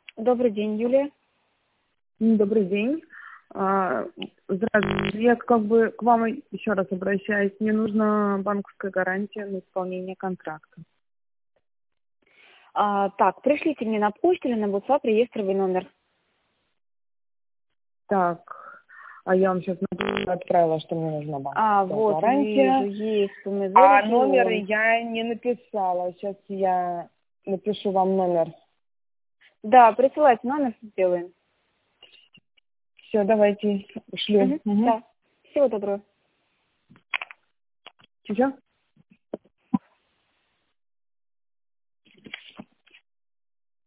Добрый день, Юлия. Добрый день. Здравствуйте. Я к вам еще раз обращаюсь. Мне нужна банковская гарантия на исполнение контракта. Так, пришлите мне на почту или на WhatsApp реестровый номер. Так, я вам сейчас отправила, что мне нужна банковская Вот, гарантия. вижу, есть А номер суммы. я не написала. Сейчас я напишу вам номер. Да, присылайте номер, сделаем. Все, давайте, шлю. Да, всего доброго. Сейчас?